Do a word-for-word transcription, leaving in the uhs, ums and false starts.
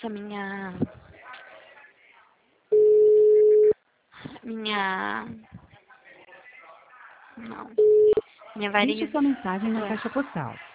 Nossa, minha... Minha... Não. Minha Deixe variz... sua mensagem na Ué. caixa postal.